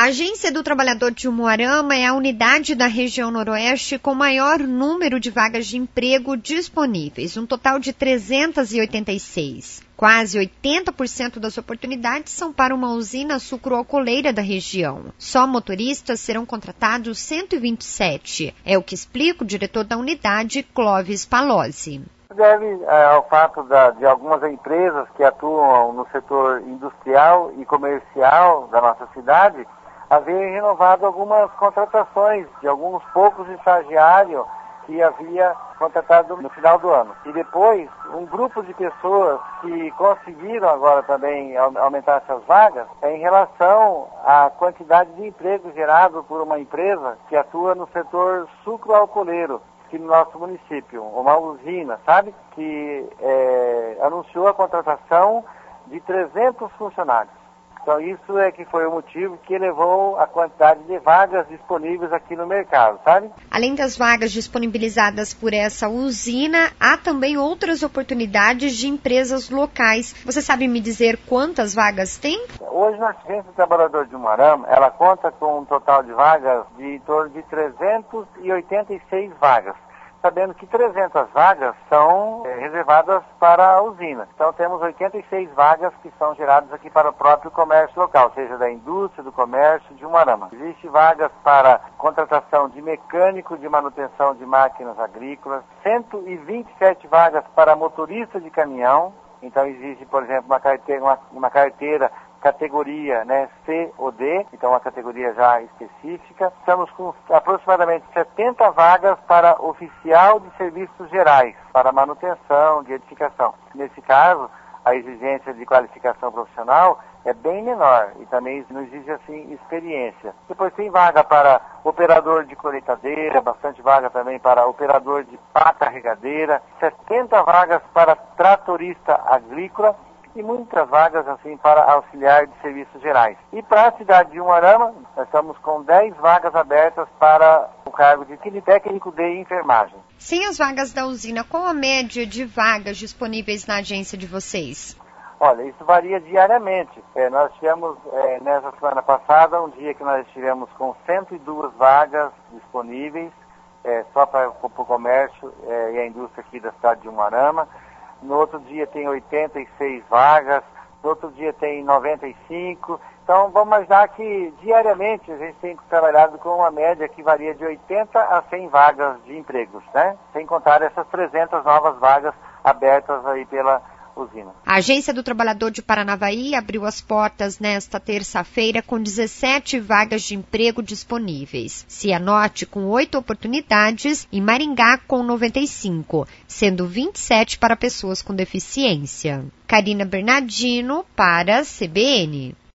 A Agência do Trabalhador de Umuarama é a unidade da região noroeste com maior número de vagas de emprego disponíveis, um total de 386. Quase 80% das oportunidades são para uma usina sucroalcooleira da região. Só motoristas serão contratados 127. É o que explica o diretor da unidade, Clóvis Palozzi. Deve ao fato de algumas empresas que atuam no setor industrial e comercial da nossa cidade haver renovado algumas contratações de alguns poucos estagiários que havia contratado no final do ano. E depois, um grupo de pessoas que conseguiram agora também aumentar essas vagas em relação à quantidade de emprego gerado por uma empresa que atua no setor sucroalcooleiro aqui no nosso município, uma usina, sabe? Que anunciou a contratação de 300 funcionários. Então isso é que foi o motivo que elevou a quantidade de vagas disponíveis aqui no mercado, sabe? Além das vagas disponibilizadas por essa usina, há também outras oportunidades de empresas locais. Você sabe me dizer quantas vagas tem? Hoje na Agência do Trabalhador de Umuarama, ela conta com um total de vagas de em torno de 386 vagas. Sabendo que 300 vagas são reservadas para a usina. Então temos 86 vagas que são geradas aqui para o próprio comércio local, seja da indústria, do comércio de Umuarama. Existem vagas para contratação de mecânico de manutenção de máquinas agrícolas, 127 vagas para motorista de caminhão. Então existe, por exemplo, uma carteira categoria C ou D, então uma categoria já específica. Estamos com aproximadamente 70 vagas para oficial de serviços gerais, para manutenção, de edificação. Nesse caso, a exigência de qualificação profissional é bem menor e também não exige assim experiência. Depois tem vaga para operador de colheitadeira, bastante vaga também para operador de pá carregadeira, 70 vagas para tratorista agrícola e muitas vagas assim para auxiliar de serviços gerais. E para a cidade de Umuarama, nós estamos com 10 vagas abertas para o cargo de técnico de enfermagem. Sem as vagas da usina, qual a média de vagas disponíveis na agência de vocês? Olha, isso varia diariamente. Nós tivemos, nessa semana passada, um dia que nós estivemos com 102 vagas disponíveis, só para o comércio e a indústria aqui da cidade de Umuarama. No outro dia tem 86 vagas, no outro dia tem 95. Então, vamos imaginar que diariamente a gente tem trabalhado com uma média que varia de 80 a 100 vagas de empregos, né? Sem contar essas 300 novas vagas abertas aí pela usina. A Agência do Trabalhador de Paranavaí abriu as portas nesta terça-feira com 17 vagas de emprego disponíveis. Cianorte com 8 oportunidades e Maringá com 95, sendo 27 para pessoas com deficiência. Karina Bernardino para a CBN.